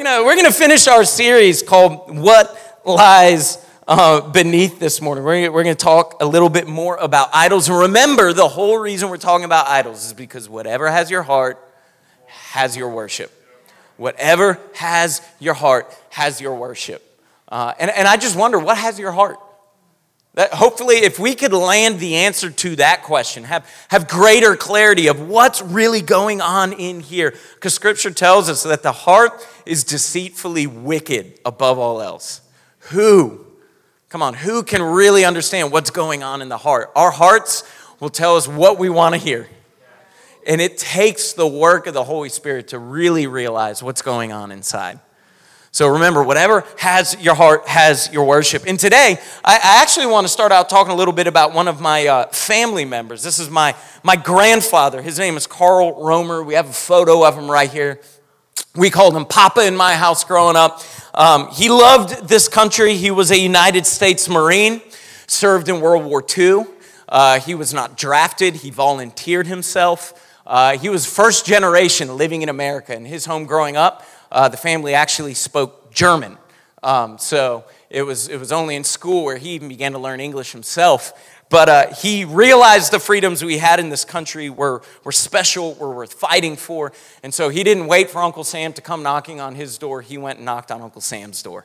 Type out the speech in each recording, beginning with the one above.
gonna finish our series called "What Lies Beneath" this morning. We're gonna talk a little bit more about idols, and remember, the whole reason we're talking about idols is because whatever has your heart has your worship. Whatever has your heart has your worship. And I just wonder, what has your heart? That hopefully, if we could land the answer to that question, have greater clarity of what's really going on in here. Because Scripture tells us that the heart is deceitfully wicked above all else. Who can really understand what's going on in the heart? Our hearts will tell us what we want to hear. And it takes the work of the Holy Spirit to really realize what's going on inside. So remember, whatever has your heart has your worship. And today, I actually want to start out talking a little bit about one of my family members. This is my grandfather. His name is Carl Romer. We have a photo of him right here. We called him Papa in my house growing up. He loved this country. He was a United States Marine, served in World War II. He was not drafted. He volunteered himself. He was first generation living in America. In his home growing up, the family actually spoke German. So it was only in school where he even began to learn English himself. But he realized the freedoms we had in this country were special, were worth fighting for. And so he didn't wait for Uncle Sam to come knocking on his door. He went and knocked on Uncle Sam's door.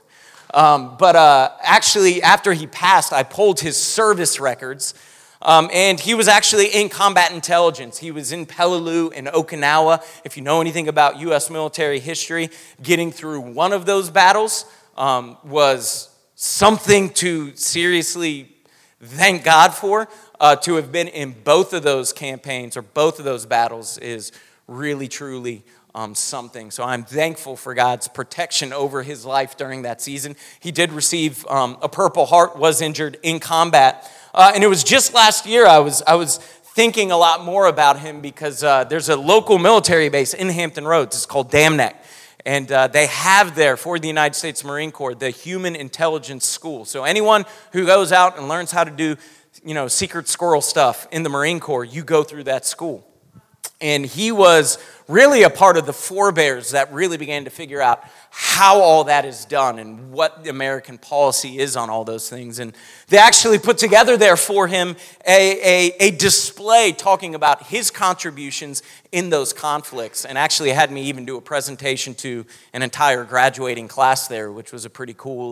Actually, after he passed, I pulled his service records. And he was actually in combat intelligence. He was in Peleliu in Okinawa. If you know anything about U.S. military history, getting through one of those battles was something to seriously thank God for. To have been in both of those campaigns or both of those battles is really, truly something. So I'm thankful for God's protection over his life during that season. He did receive a Purple Heart, was injured in combat. And it was just last year I was thinking a lot more about him because there's a local military base in Hampton Roads. It's called Dam Neck. And they have there for the United States Marine Corps the Human Intelligence School. So anyone who goes out and learns how to do, secret squirrel stuff in the Marine Corps, you go through that school. And he was really a part of the forebears that really began to figure out how all that is done and what the American policy is on all those things. And they actually put together there for him a display talking about his contributions in those conflicts, and actually had me even do a presentation to an entire graduating class there, which was a pretty cool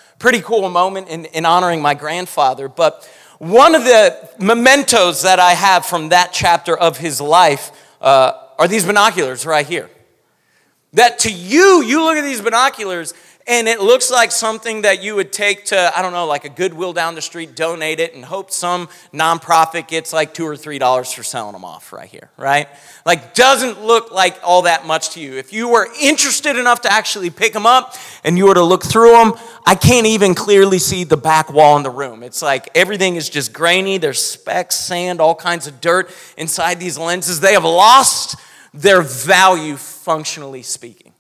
moment in honoring my grandfather. But one of the mementos that I have from that chapter of his life are these binoculars right here. That to you look at these binoculars and it looks like something that you would take to, like a Goodwill down the street, donate it, and hope some nonprofit gets like $2 or $3 for selling them off right here, right? Like, doesn't look like all that much to you. If you were interested enough to actually pick them up and you were to look through them, I can't even clearly see the back wall in the room. It's like everything is just grainy. There's specks, sand, all kinds of dirt inside these lenses. They have lost their value, functionally speaking.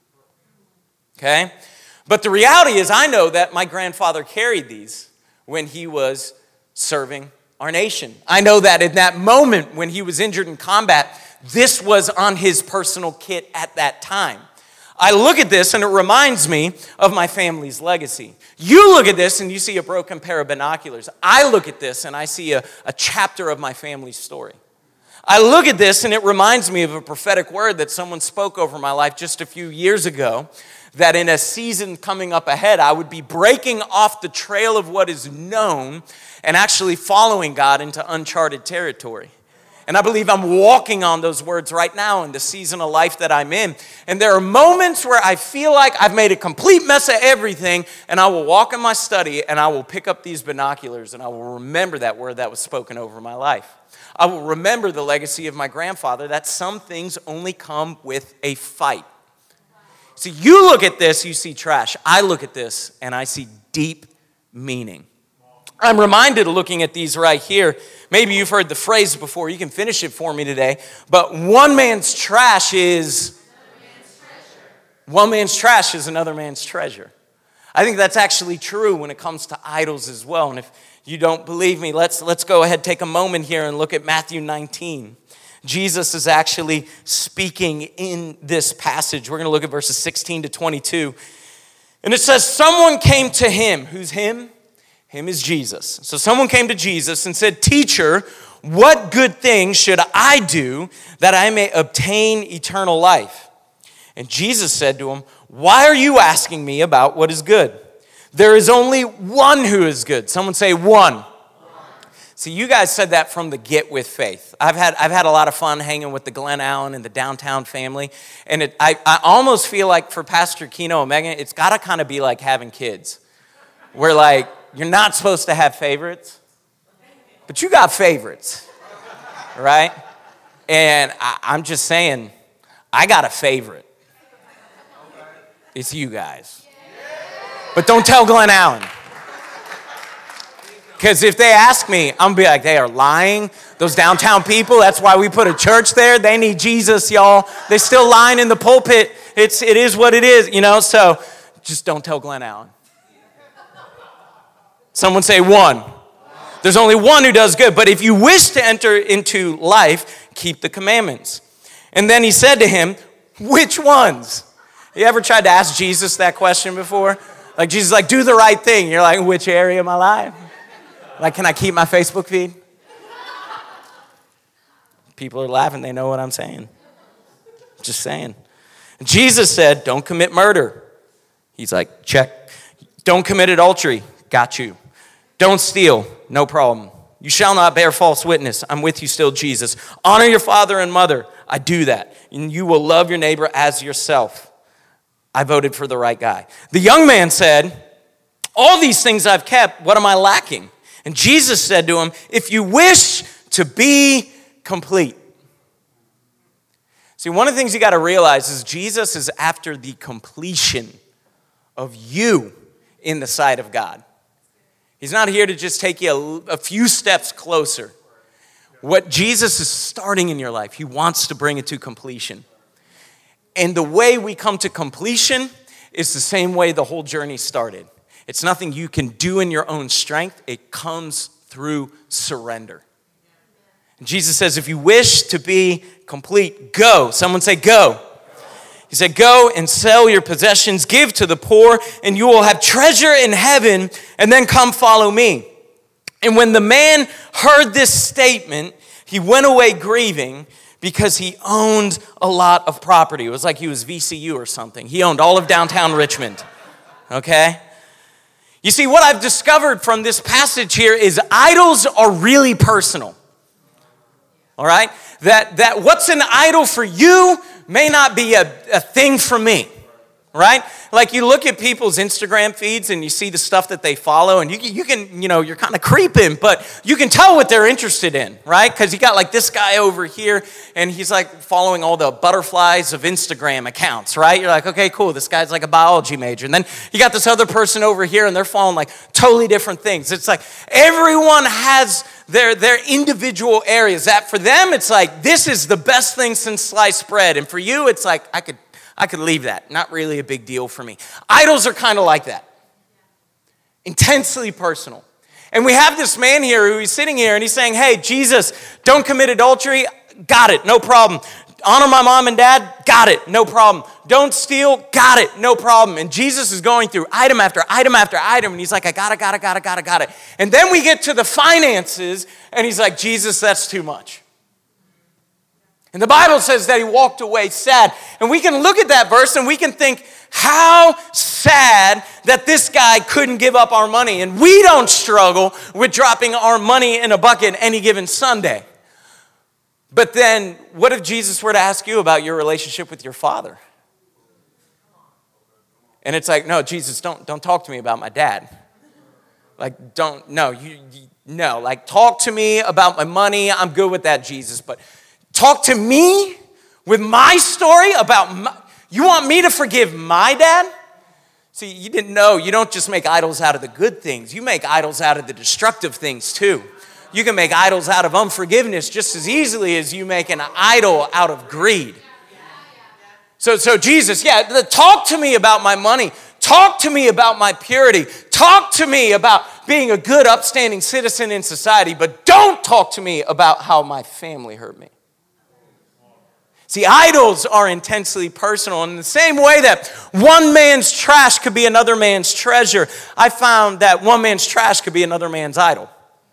Okay? But the reality is, I know that my grandfather carried these when he was serving our nation. I know that in that moment when he was injured in combat, this was on his personal kit at that time. I look at this and it reminds me of my family's legacy. You look at this and you see a broken pair of binoculars. I look at this and I see a chapter of my family's story. I look at this and it reminds me of a prophetic word that someone spoke over my life just a few years ago, that in a season coming up ahead, I would be breaking off the trail of what is known and actually following God into uncharted territory. And I believe I'm walking on those words right now in the season of life that I'm in. And there are moments where I feel like I've made a complete mess of everything, and I will walk in my study and I will pick up these binoculars and I will remember that word that was spoken over my life. I will remember the legacy of my grandfather, that some things only come with a fight. So you look at this, you see trash. I look at this and I see deep meaning. I'm reminded of looking at these right here. Maybe you've heard the phrase before. You can finish it for me today. But one man's trash is another man's treasure. I think that's actually true when it comes to idols as well. And if you don't believe me, let's go ahead, take a moment here and look at Matthew 19. Jesus is actually speaking in this passage. We're going to look at verses 16 to 22. And it says, someone came to him. Who's him? Him is Jesus. So someone came to Jesus and said, "Teacher, what good thing should I do that I may obtain eternal life?" And Jesus said to him, "Why are you asking me about what is good? There is only one who is good." Someone say one. See, you guys said that from the Get With Faith. I've had a lot of fun hanging with the Glen Allen and the downtown family. And I almost feel like for Pastor Keno and Megan, it's got to kind of be like having kids. Where like, you're not supposed to have favorites, but you got favorites, right? And I'm just saying, I got a favorite. It's you guys. But don't tell Glen Allen. Because if they ask me, I'm going to be like, they are lying. Those downtown people, that's why we put a church there. They need Jesus, y'all. They still lying in the pulpit. It is what it is, so just don't tell Glen Allen. Someone say one. There's only one who does good. But if you wish to enter into life, keep the commandments. And then he said to him, which ones? You ever tried to ask Jesus that question before? Like Jesus is like, do the right thing. You're like, which area of my life? Like, can I keep my Facebook feed? People are laughing. They know what I'm saying. Just saying. Jesus said, don't commit murder. He's like, check. Don't commit adultery. Got you. Don't steal. No problem. You shall not bear false witness. I'm with you still, Jesus. Honor your father and mother. I do that. And you will love your neighbor as yourself. I voted for the right guy. The young man said, all these things I've kept. What am I lacking? And Jesus said to him, if you wish to be complete. See, one of the things you got to realize is Jesus is after the completion of you in the sight of God. He's not here to just take you a few steps closer. What Jesus is starting in your life, he wants to bring it to completion. And the way we come to completion is the same way the whole journey started. It's nothing you can do in your own strength. It comes through surrender. And Jesus says, if you wish to be complete, go. Someone say, go. He said, go and sell your possessions, give to the poor, and you will have treasure in heaven, and then come follow me. And when the man heard this statement, he went away grieving because he owned a lot of property. It was like he was VCU or something. He owned all of downtown Richmond, okay? You see, what I've discovered from this passage here is idols are really personal. All right? That what's an idol for you may not be a thing for me. Right? Like you look at people's Instagram feeds and you see the stuff that they follow and you can, you're kind of creeping, but you can tell what they're interested in, right? Because you got like this guy over here and he's like following all the butterflies of Instagram accounts, right? You're like, okay, cool. This guy's like a biology major. And then you got this other person over here and they're following like totally different things. It's like everyone has their individual areas. That for them, it's like, this is the best thing since sliced bread. And for you, it's like, I could leave that. Not really a big deal for me. Idols are kind of like that. Intensely personal. And we have this man here who's sitting here and he's saying, hey, Jesus, don't commit adultery. Got it. No problem. Honor my mom and dad. Got it. No problem. Don't steal. Got it. No problem. And Jesus is going through item after item after item. And he's like, I got it. And then we get to the finances and he's like, Jesus, that's too much. And the Bible says that he walked away sad. And we can look at that verse and we can think, how sad that this guy couldn't give up our money. And we don't struggle with dropping our money in a bucket any given Sunday. But then, what if Jesus were to ask you about your relationship with your father? And it's like, no, Jesus, don't talk to me about my dad. Like, like talk to me about my money. I'm good with that, Jesus, but talk to me with my story about you want me to forgive my dad? See, you didn't know, you don't just make idols out of the good things. You make idols out of the destructive things too. You can make idols out of unforgiveness just as easily as you make an idol out of greed. So Jesus, talk to me about my money. Talk to me about my purity. Talk to me about being a good, upstanding citizen in society, but don't talk to me about how my family hurt me. See, idols are intensely personal. In the same way that one man's trash could be another man's treasure, I found that one man's trash could be another man's idol.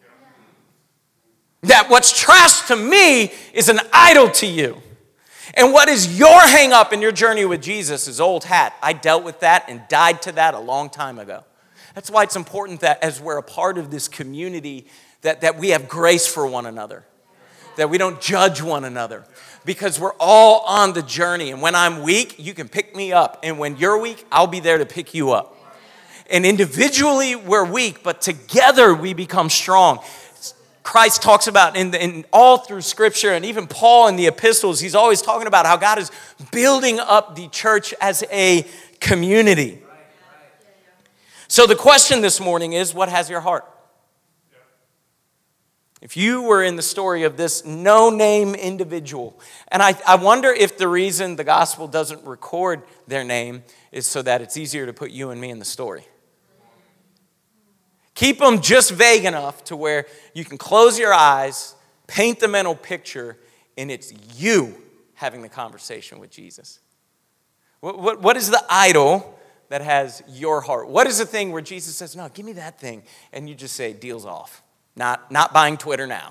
That what's trash to me is an idol to you. And what is your hang up in your journey with Jesus is old hat. I dealt with that and died to that a long time ago. That's why it's important that as we're a part of this community, that we have grace for one another. That we don't judge one another. Because we're all on the journey. And when I'm weak, you can pick me up. And when you're weak, I'll be there to pick you up. And individually, we're weak, but together we become strong. Christ talks about in all through Scripture, and even Paul in the epistles, he's always talking about how God is building up the church as a community. So the question this morning is, what has your heart? If you were in the story of this no-name individual, and I wonder if the reason the gospel doesn't record their name is so that it's easier to put you and me in the story. Keep them just vague enough to where you can close your eyes, paint the mental picture, and it's you having the conversation with Jesus. What is the idol that has your heart? What is the thing where Jesus says, no, give me that thing, and you just say, deal's off. Not buying Twitter now.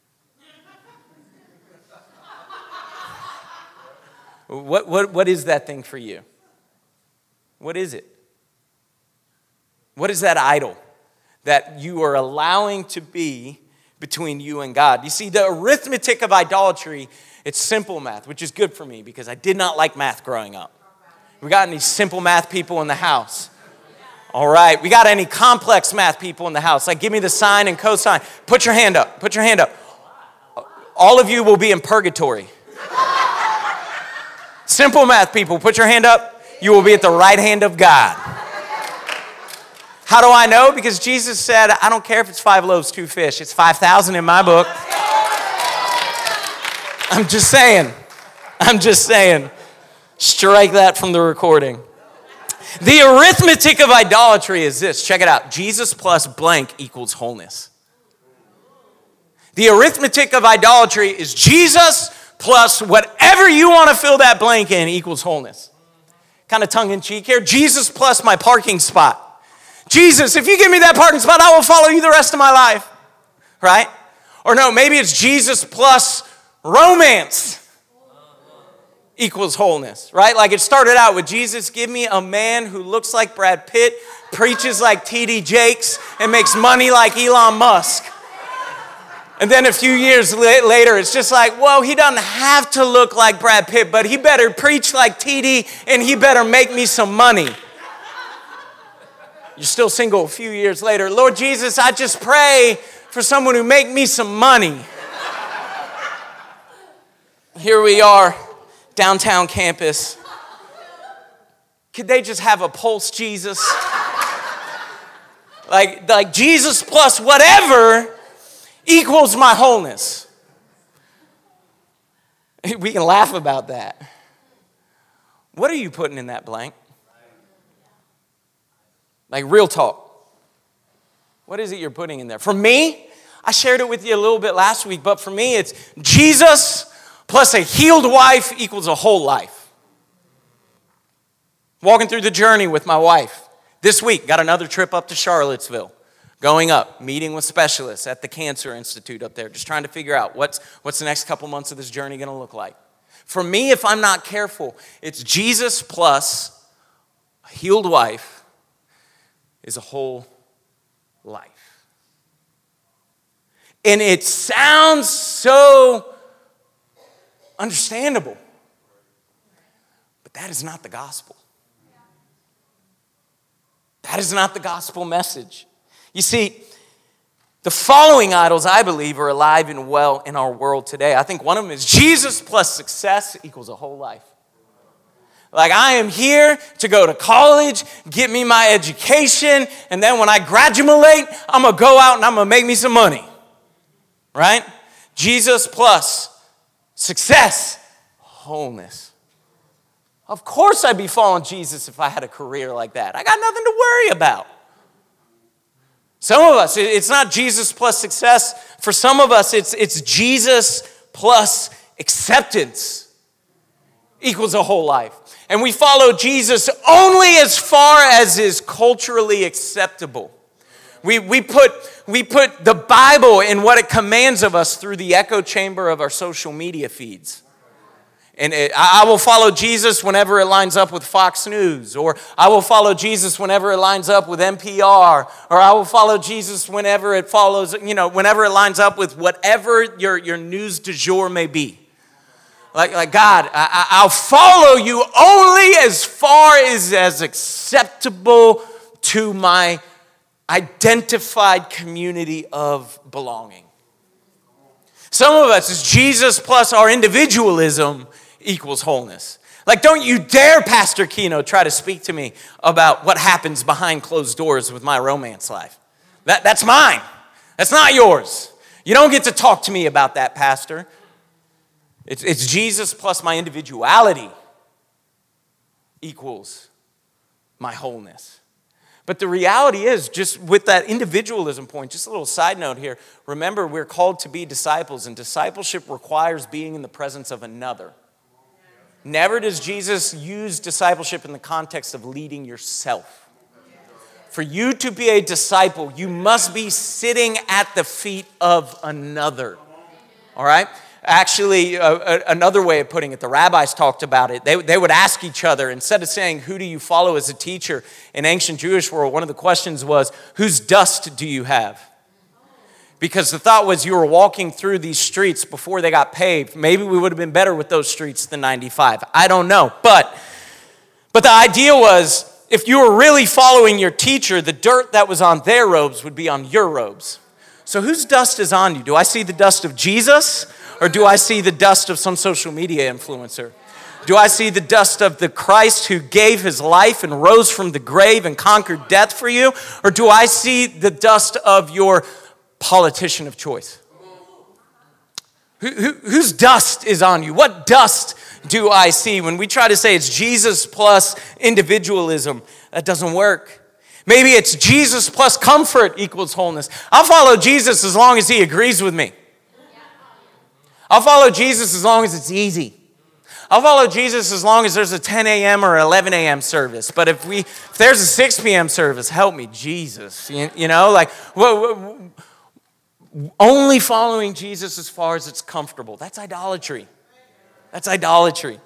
What is that thing for you? What is it? What is that idol that you are allowing to be between you and God? You see, the arithmetic of idolatry, it's simple math, which is good for me because I did not like math growing up. We got any simple math people in the house? All right, we got any complex math people in the house? Like, give me the sine and cosine. Put your hand up. Put your hand up. All of you will be in purgatory. Simple math people, put your hand up. You will be at the right hand of God. How do I know? Because Jesus said, I don't care if it's 5 loaves, 2 fish. It's 5,000 in my book. I'm just saying. Strike that from the recording. The arithmetic of idolatry is this. Check it out. Jesus plus blank equals wholeness. The arithmetic of idolatry is Jesus plus whatever you want to fill that blank in equals wholeness. Kind of tongue in cheek here. Jesus plus my parking spot. Jesus, if you give me that parking spot, I will follow you the rest of my life. Right? Or no, maybe it's Jesus plus romance equals wholeness, right? Like it started out with Jesus, give me a man who looks like Brad Pitt, preaches like T.D. Jakes, and makes money like Elon Musk. And then a few years later, it's just like, well, he doesn't have to look like Brad Pitt, but he better preach like TD, and he better make me some money. You're still single a few years later. Lord Jesus, I just pray for someone who make me some money. Here we are. Downtown campus. Could they just have a pulse Jesus? Like Jesus plus whatever equals my wholeness. We can laugh about that. What are you putting in that blank? Like real talk. What is it you're putting in there? For me, I shared it with you a little bit last week, but for me it's Jesus plus a healed wife equals a whole life. Walking through the journey with my wife. This week, got another trip up to Charlottesville. Going up, meeting with specialists at the Cancer Institute up there. Just trying to figure out what's the next couple months of this journey going to look like. For me, if I'm not careful, it's Jesus plus a healed wife is a whole life. And it sounds so understandable. But that is not the gospel. That is not the gospel message. You see, the following idols, I believe, are alive and well in our world today. I think one of them is Jesus plus success equals a whole life. Like, I am here to go to college, get me my education, and then when I graduate, I'm going to go out and I'm going to make me some money. Right? Jesus plus success, wholeness. Of course I'd be following Jesus if I had a career like that. I got nothing to worry about. Some of us, it's not Jesus plus success. For some of us, it's Jesus plus acceptance. equals a whole life. And we follow Jesus only as far as is culturally acceptable. We put the Bible in what it commands of us through the echo chamber of our social media feeds. And I will follow Jesus whenever it lines up with Fox News, or I will follow Jesus whenever it lines up with NPR, or I will follow Jesus whenever it whenever it lines up with whatever your news du jour may be. Like God, I'll follow you only as far as acceptable to my identified community of belonging. Some of us, it's Jesus plus our individualism equals wholeness. Like, don't you dare, Pastor Keno, try to speak to me about what happens behind closed doors with my romance life. That's mine. That's not yours. You don't get to talk to me about that, Pastor. It's Jesus plus my individuality equals my wholeness. But the reality is, just with that individualism point, just a little side note here, remember we're called to be disciples, and discipleship requires being in the presence of another. Never does Jesus use discipleship in the context of leading yourself. For you to be a disciple, you must be sitting at the feet of another. All right? Actually, another way of putting it, the rabbis talked about it. They would ask each other, instead of saying, who do you follow as a teacher? In ancient Jewish world, one of the questions was, whose dust do you have? Because the thought was you were walking through these streets before they got paved. Maybe we would have been better with those streets than 95. I don't know. But the idea was, if you were really following your teacher, the dirt that was on their robes would be on your robes. So whose dust is on you? Do I see the dust of Jesus? Or do I see the dust of some social media influencer? Do I see the dust of the Christ who gave his life and rose from the grave and conquered death for you? Or do I see the dust of your politician of choice? Whose dust is on you? What dust do I see? When we try to say it's Jesus plus individualism, that doesn't work. Maybe it's Jesus plus comfort equals wholeness. I'll follow Jesus as long as he agrees with me. I'll follow Jesus as long as it's easy. I'll follow Jesus as long as there's a 10 a.m. or 11 a.m. service. But if there's a 6 p.m. service, help me, Jesus. Only following Jesus as far as it's comfortable. That's idolatry. That's idolatry.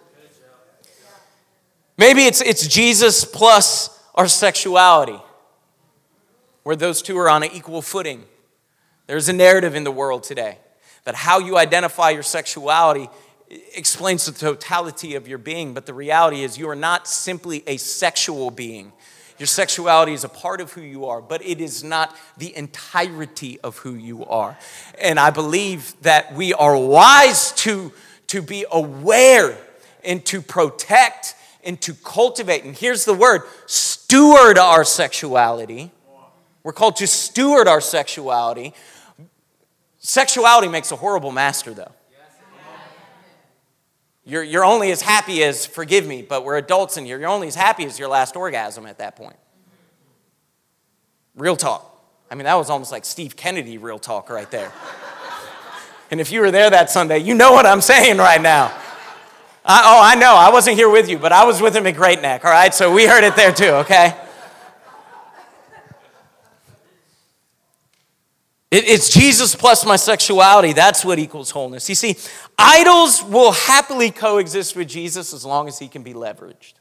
Maybe it's Jesus plus our sexuality, where those two are on an equal footing. There's a narrative in the world today that how you identify your sexuality explains the totality of your being, but the reality is you are not simply a sexual being. Your sexuality is a part of who you are, but it is not the entirety of who you are. And I believe that we are wise to be aware and to protect and to cultivate. And here's the word, steward our sexuality. We're called to steward our sexuality. Sexuality makes a horrible master, though. You're only as happy as, forgive me, but we're adults in here. You're only as happy as your last orgasm at that point. Real talk. I mean, that was almost like Steve Kennedy real talk right there. And if you were there that Sunday, you know what I'm saying right now. I know. I wasn't here with you, but I was with him at Great Neck, all right? So we heard it there too, okay? It's Jesus plus my sexuality. That's what equals wholeness. You see, idols will happily coexist with Jesus as long as he can be leveraged.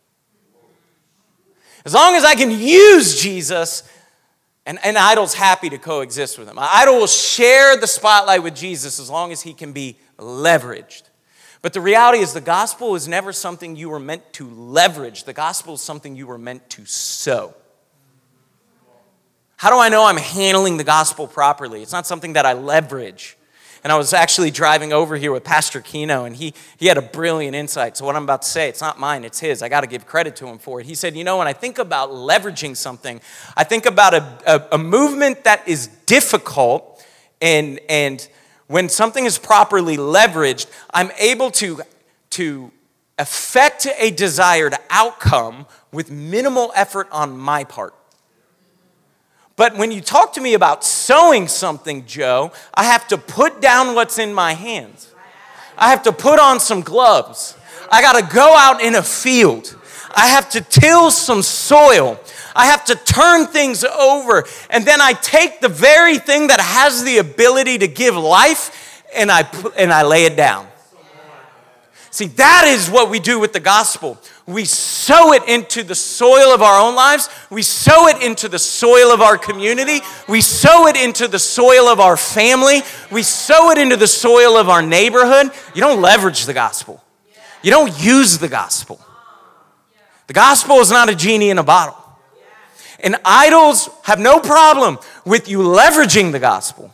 As long as I can use Jesus, an idol's happy to coexist with him. An idol will share the spotlight with Jesus as long as he can be leveraged. But the reality is the gospel is never something you were meant to leverage. The gospel is something you were meant to sow. How do I know I'm handling the gospel properly? It's not something that I leverage. And I was actually driving over here with Pastor Keno, and he had a brilliant insight. So what I'm about to say, it's not mine, it's his. I got to give credit to him for it. He said, when I think about leveraging something, I think about a movement that is difficult, and when something is properly leveraged, I'm able to affect a desired outcome with minimal effort on my part. But when you talk to me about sowing something, Joe, I have to put down what's in my hands. I have to put on some gloves. I got to go out in a field. I have to till some soil. I have to turn things over. And then I take the very thing that has the ability to give life and I lay it down. See, that is what we do with the gospel. We sow it into the soil of our own lives. We sow it into the soil of our community. We sow it into the soil of our family. We sow it into the soil of our neighborhood. You don't leverage the gospel. You don't use the gospel. The gospel is not a genie in a bottle. And idols have no problem with you leveraging the gospel.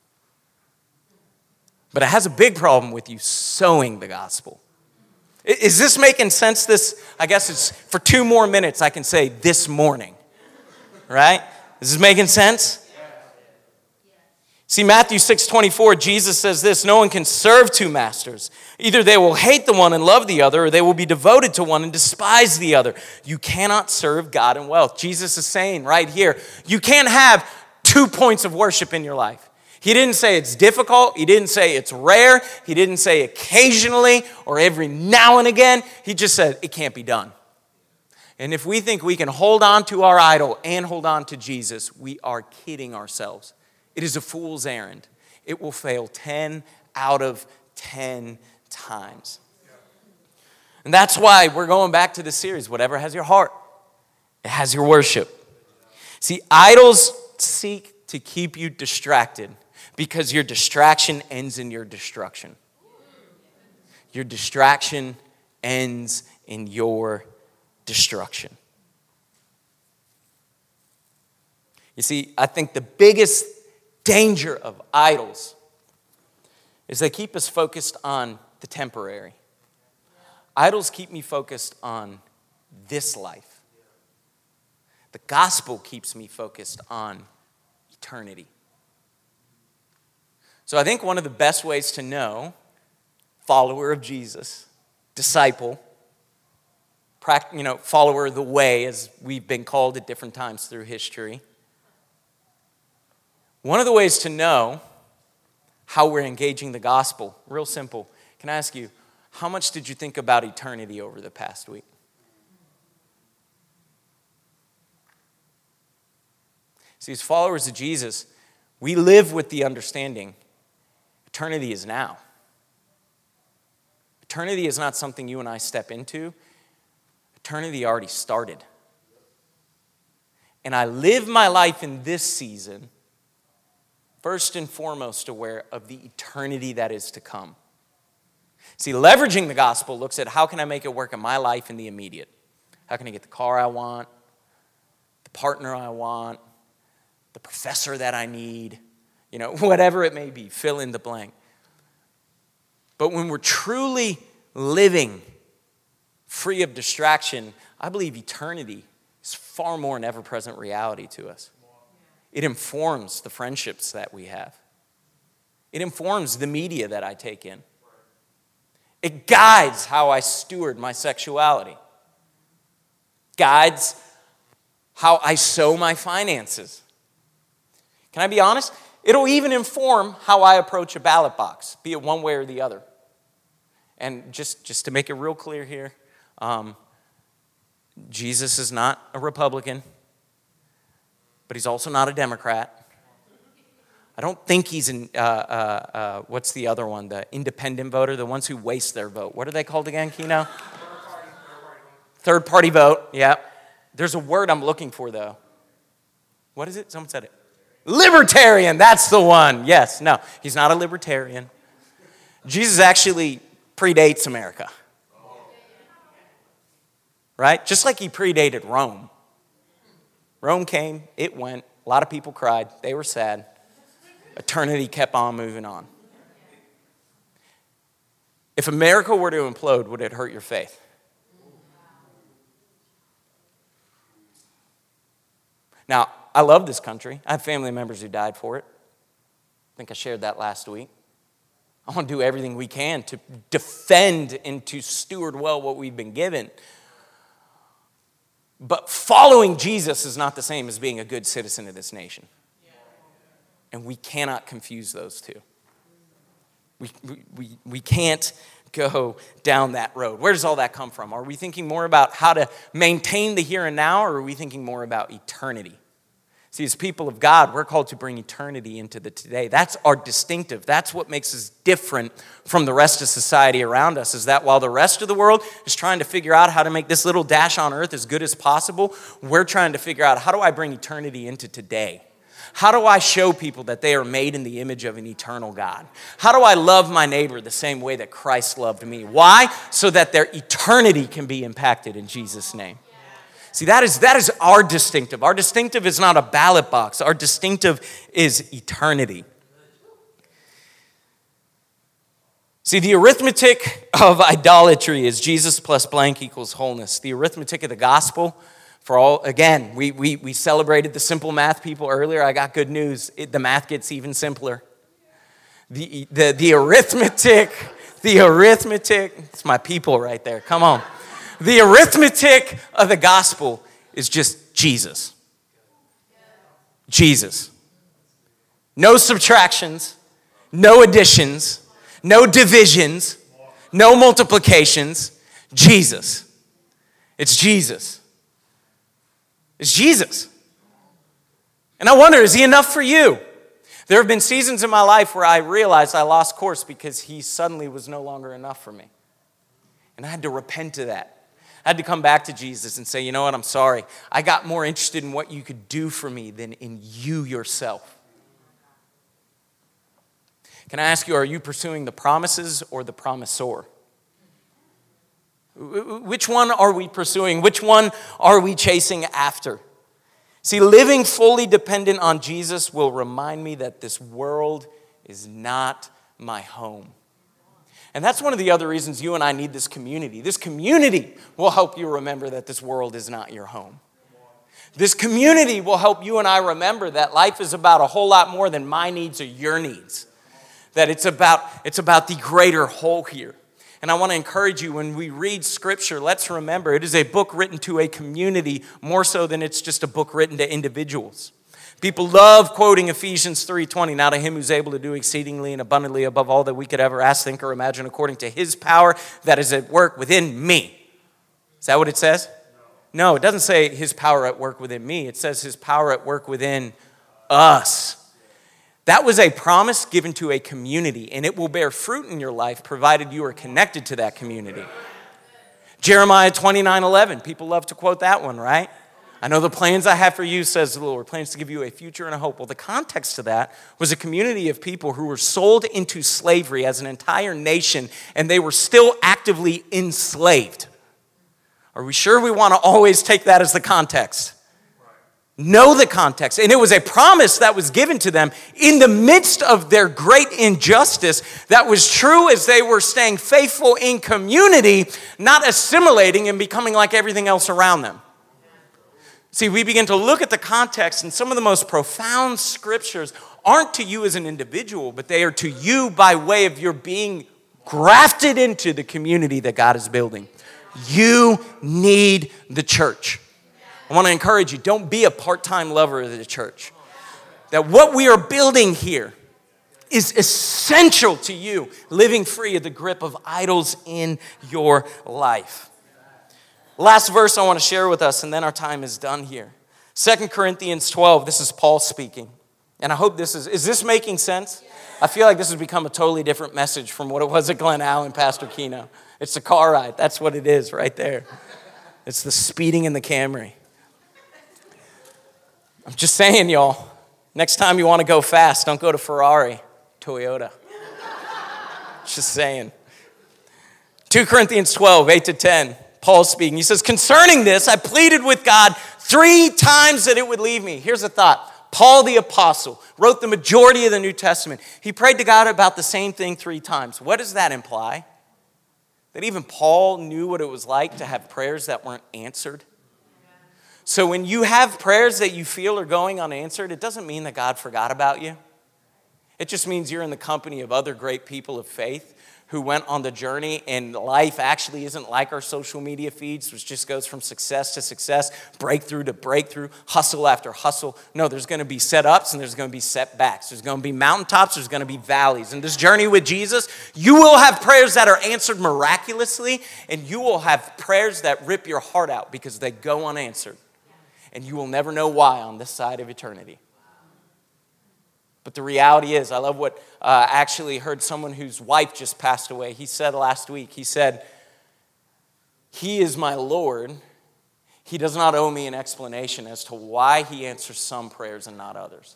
But it has a big problem with you sowing the gospel. Is this making sense? I guess it's for 2 more minutes I can say this morning. Right? Is this making sense? See, Matthew 6:24, Jesus says this, no one can serve 2 masters. Either they will hate the one and love the other, or they will be devoted to one and despise the other. You cannot serve God and wealth. Jesus is saying right here, you can't have 2 points of worship in your life. He didn't say it's difficult. He didn't say it's rare. He didn't say occasionally or every now and again. He just said it can't be done. And if we think we can hold on to our idol and hold on to Jesus, we are kidding ourselves. It is a fool's errand. It will fail 10 out of 10 times. And that's why we're going back to the series, whatever has your heart, it has your worship. See, idols seek to keep you distracted because your distraction ends in your destruction. Your distraction ends in your destruction. You see, I think the biggest danger of idols is they keep us focused on the temporary. Idols keep me focused on this life. The gospel keeps me focused on eternity. So I think one of the best ways to know, follower of Jesus, disciple, follower of the way, as we've been called at different times through history. One of the ways to know how we're engaging the gospel, real simple. Can I ask you, how much did you think about eternity over the past week? See, as followers of Jesus, we live with the understanding eternity is now. Eternity is not something you and I step into. Eternity already started. And I live my life in this season first and foremost aware of the eternity that is to come. See, leveraging the gospel looks at how can I make it work in my life in the immediate? How can I get the car I want, the partner I want, the professor that I need, whatever it may be, fill in the blank. But when we're truly living free of distraction, I believe eternity is far more an ever-present reality to us. It informs the friendships that we have. It informs the media that I take in. It guides how I steward my sexuality. Guides how I sow my finances. Can I be honest? It'll even inform how I approach a ballot box, be it one way or the other. And just to make it real clear here, Jesus is not a Republican, but he's also not a Democrat. I don't think he's what's the other one, the independent voter, the ones who waste their vote. What are they called again, Kino? Third party vote, yeah. There's a word I'm looking for, though. What is it? Someone said it. Libertarian, that's the one. Yes, no, he's not a libertarian. Jesus actually predates America. Right? Just like he predated Rome. Rome came, it went, a lot of people cried, they were sad. Eternity kept on moving on. If America were to implode, would it hurt your faith? Now, I love this country. I have family members who died for it. I think I shared that last week. I want to do everything we can to defend and to steward well what we've been given. But following Jesus is not the same as being a good citizen of this nation. And we cannot confuse those two. We can't go down that road. Where does all that come from? Are we thinking more about how to maintain the here and now, or are we thinking more about eternity? See, as people of God, we're called to bring eternity into the today. That's our distinctive. That's what makes us different from the rest of society around us, is that while the rest of the world is trying to figure out how to make this little dash on earth as good as possible, we're trying to figure out, how do I bring eternity into today? How do I show people that they are made in the image of an eternal God? How do I love my neighbor the same way that Christ loved me? Why? So that their eternity can be impacted in Jesus' name. See, that is our distinctive. Our distinctive is not a ballot box. Our distinctive is eternity. See, the arithmetic of idolatry is Jesus plus blank equals wholeness. The arithmetic of the gospel, for all, again, we celebrated the simple math people earlier. I got good news. The math gets even simpler. The arithmetic, it's my people right there. Come on. The arithmetic of the gospel is just Jesus. Jesus. No subtractions, no additions, no divisions, no multiplications. Jesus. It's Jesus. It's Jesus. And I wonder, is he enough for you? There have been seasons in my life where I realized I lost course because he suddenly was no longer enough for me. And I had to repent of that. I had to come back to Jesus and say, you know what, I'm sorry. I got more interested in what you could do for me than in you yourself. Can I ask you, are you pursuing the promises or the promisor? Which one are we pursuing? Which one are we chasing after? See, living fully dependent on Jesus will remind me that this world is not my home. And that's one of the other reasons you and I need this community. This community will help you remember that this world is not your home. This community will help you and I remember that life is about a whole lot more than my needs or your needs. That it's about the greater whole here. And I want to encourage you, when we read Scripture, let's remember it is a book written to a community more so than it's just a book written to individuals. People love quoting Ephesians 3:20, now to him who's able to do exceedingly and abundantly above all that we could ever ask, think, or imagine, according to his power that is at work within me. Is that what it says? No, it doesn't say his power at work within me. It says his power at work within us. That was a promise given to a community, and it will bear fruit in your life provided you are connected to that community. Jeremiah 29:11, people love to quote that one, right? I know the plans I have for you, says the Lord, plans to give you a future and a hope. Well, the context to that was a community of people who were sold into slavery as an entire nation, and they were still actively enslaved. Are we sure we want to always take that as the context? Know the context. And it was a promise that was given to them in the midst of their great injustice that was true as they were staying faithful in community, not assimilating and becoming like everything else around them. See, we begin to look at the context, and some of the most profound scriptures aren't to you as an individual, but they are to you by way of your being grafted into the community that God is building. You need the church. I want to encourage you, don't be a part-time lover of the church. That what we are building here is essential to you living free of the grip of idols in your life. Last verse I want to share with us, and then our time is done here. 2 Corinthians 12, this is Paul speaking. And I hope this is this making sense? I feel like this has become a totally different message from what it was at Glen Allen, Pastor Keno. It's the car ride. That's what it is right there. It's the speeding in the Camry. I'm just saying, y'all, next time you want to go fast, don't go to Ferrari, Toyota. Just saying. 2 Corinthians 12, 8-10. Paul's speaking. He says, concerning this, I pleaded with God 3 times that it would leave me. Here's a thought. Paul the apostle wrote the majority of the New Testament. He prayed to God about the same thing 3 times. What does that imply? That even Paul knew what it was like to have prayers that weren't answered. So when you have prayers that you feel are going unanswered, it doesn't mean that God forgot about you. It just means you're in the company of other great people of faith who went on the journey, and life actually isn't like our social media feeds, which just goes from success to success, breakthrough to breakthrough, hustle after hustle. No, there's going to be setups and there's going to be setbacks. There's going to be mountaintops, there's going to be valleys. In this journey with Jesus, you will have prayers that are answered miraculously, and you will have prayers that rip your heart out because they go unanswered. And you will never know why on this side of eternity. But the reality is, I love what I actually heard someone whose wife just passed away. He said last week, he said, "He is my Lord. He does not owe me an explanation as to why he answers some prayers and not others."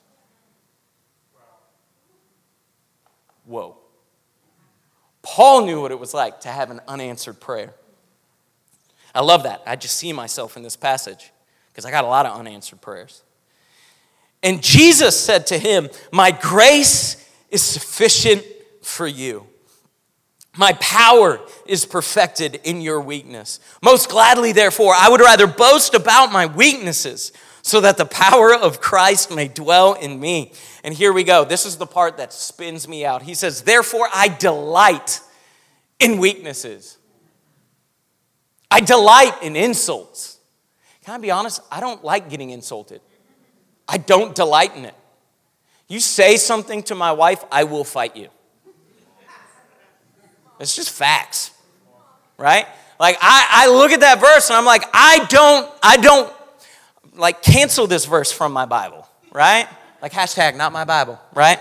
Whoa. Paul knew what it was like to have an unanswered prayer. I love that. I just see myself in this passage because I got a lot of unanswered prayers. And Jesus said to him, "My grace is sufficient for you. My power is perfected in your weakness. Most gladly, therefore, I would rather boast about my weaknesses so that the power of Christ may dwell in me." And here we go. This is the part that spins me out. He says, "Therefore, I delight in weaknesses. I delight in insults." Can I be honest? I don't like getting insulted. I don't delight in it. You say something to my wife, I will fight you. It's just facts, right? Like I look at that verse and I'm like, I don't like cancel this verse from my Bible, right? Like hashtag not my Bible, right?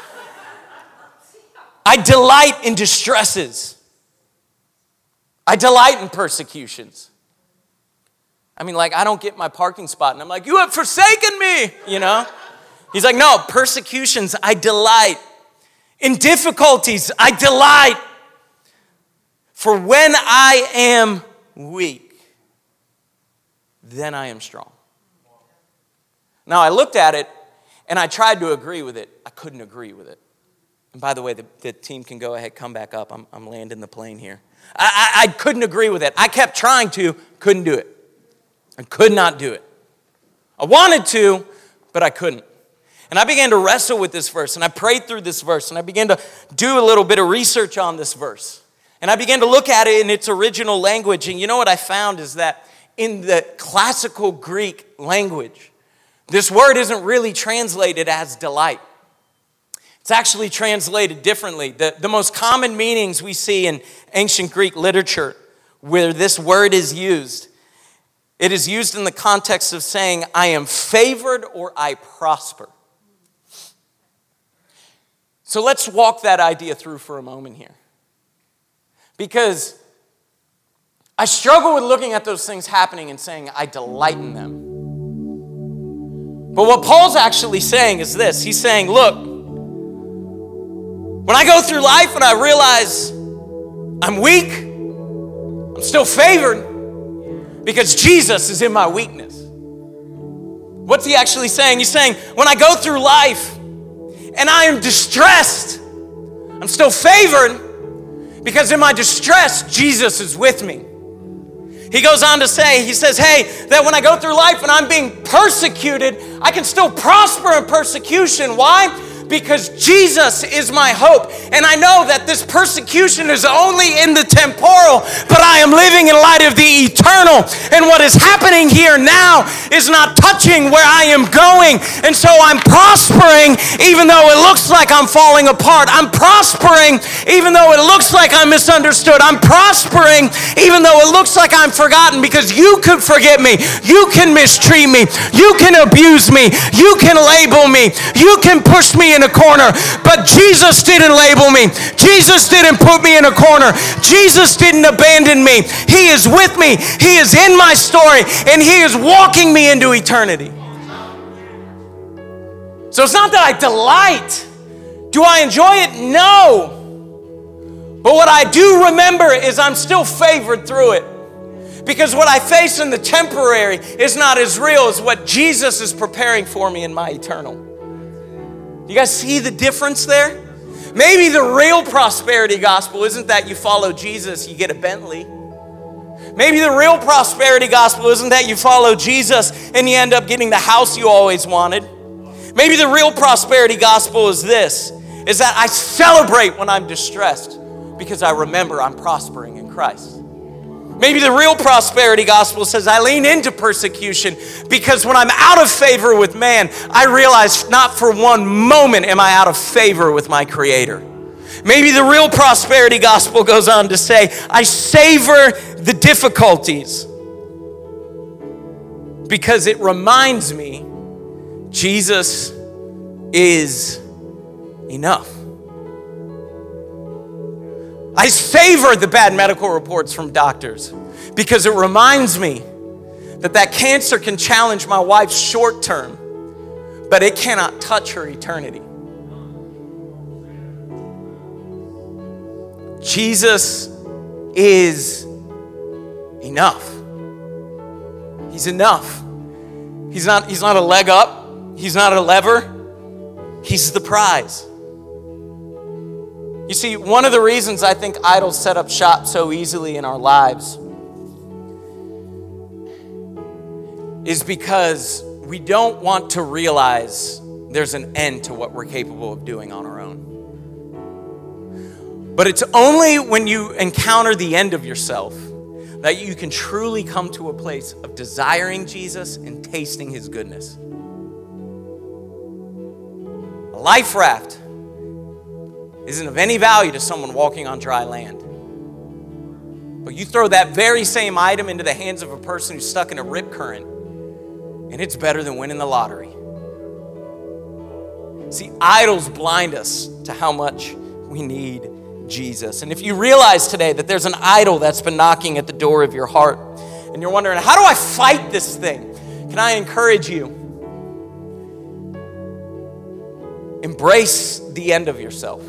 I delight in distresses. I delight in persecutions. I mean, like, I don't get my parking spot, and I'm like, "You have forsaken me," you know? He's like, "No, persecutions, I delight. In difficulties, I delight. For when I am weak, then I am strong." Now, I looked at it, and I tried to agree with it. I couldn't agree with it. And by the way, the team can go ahead, come back up. I'm landing the plane here. I couldn't agree with it. I kept trying to, couldn't do it. I could not do it. I wanted to, but I couldn't. And I began to wrestle with this verse, and I prayed through this verse, and I began to do a little bit of research on this verse. And I began to look at it in its original language, and you know what I found is that in the classical Greek language, this word isn't really translated as delight. It's actually translated differently. The most common meanings we see in ancient Greek literature where this word is used, it is used in the context of saying, "I am favored" or "I prosper." So let's walk that idea through for a moment here. Because I struggle with looking at those things happening and saying, "I delight in them." But what Paul's actually saying is this. He's saying, look, when I go through life and I realize I'm weak, I'm still favored, because Jesus is in my weakness. What's he actually saying? He's saying, when I go through life and I am distressed, I'm still favored because in my distress, Jesus is with me. He goes on to say, he says, hey, that when I go through life and I'm being persecuted, I can still prosper in persecution. Why? Because Jesus is my hope. And I know that this persecution is only in the temporal, but I am living in light of the eternal. And what is happening here now is not touching where I am going. And so I'm prospering even though it looks like I'm falling apart. I'm prospering even though it looks like I'm misunderstood. I'm prospering even though it looks like I'm forgotten, because you could forget me. You can mistreat me. You can abuse me. You can label me. You can push me in a corner, but Jesus didn't label me. Jesus didn't put me in a corner. Jesus didn't abandon me. He is with me. He is in my story, and he is walking me into eternity. So it's not that I delight. Do I enjoy it? No. But what I do remember is I'm still favored through it, because what I face in the temporary is not as real as what Jesus is preparing for me in my eternal. You guys see the difference there? Maybe the real prosperity gospel isn't that you follow Jesus, you get a Bentley. Maybe the real prosperity gospel isn't that you follow Jesus and you end up getting the house you always wanted. Maybe the real prosperity gospel is this, is that I celebrate when I'm distressed, because I remember I'm prospering in Christ. Maybe the real prosperity gospel says I lean into persecution because when I'm out of favor with man, I realize not for one moment am I out of favor with my Creator. Maybe the real prosperity gospel goes on to say, I savor the difficulties because it reminds me Jesus is enough. I savor the bad medical reports from doctors because it reminds me that cancer can challenge my wife's short term, but it cannot touch her eternity. Jesus is enough. He's enough. He's not a leg up. He's not a lever. He's the prize. You see, one of the reasons I think idols set up shop so easily in our lives is because we don't want to realize there's an end to what we're capable of doing on our own. But it's only when you encounter the end of yourself that you can truly come to a place of desiring Jesus and tasting his goodness. A life raft isn't of any value to someone walking on dry land. But you throw that very same item into the hands of a person who's stuck in a rip current, and it's better than winning the lottery. See, idols blind us to how much we need Jesus. And if you realize today that there's an idol that's been knocking at the door of your heart, and you're wondering, how do I fight this thing? Can I encourage you? Embrace the end of yourself.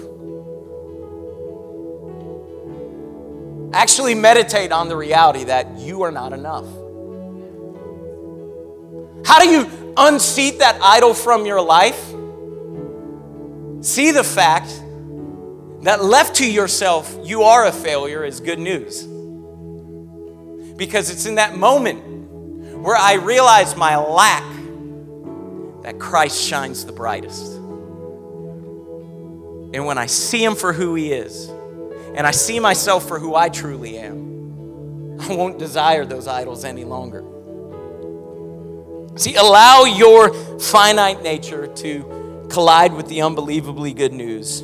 Actually meditate on the reality that you are not enough. How do you unseat that idol from your life? See the fact that left to yourself, you are a failure is good news. Because it's in that moment where I realize my lack that Christ shines the brightest. And when I see him for who he is, and I see myself for who I truly am, I won't desire those idols any longer. See, allow your finite nature to collide with the unbelievably good news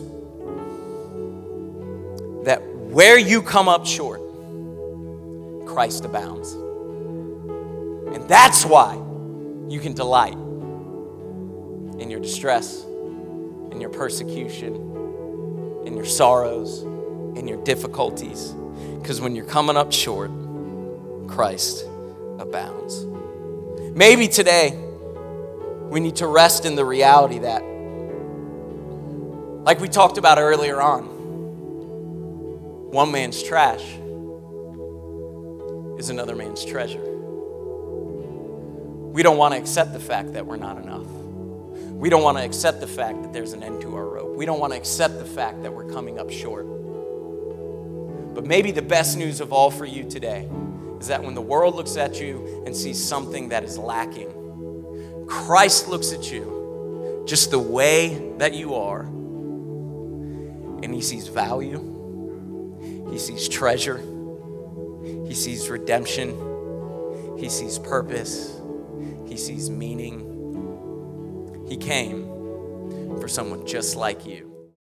that where you come up short, Christ abounds. And that's why you can delight in your distress, in your persecution, in your sorrows, in your difficulties, because when you're coming up short, Christ abounds. Maybe today we need to rest in the reality that, like we talked about earlier on, one man's trash is another man's treasure. We don't want to accept the fact that we're not enough. We don't want to accept the fact that there's an end to our rope. We don't want to accept the fact that we're coming up short. But maybe the best news of all for you today is that when the world looks at you and sees something that is lacking, Christ looks at you just the way that you are, and he sees value, he sees treasure, he sees redemption, he sees purpose, he sees meaning. He came for someone just like you.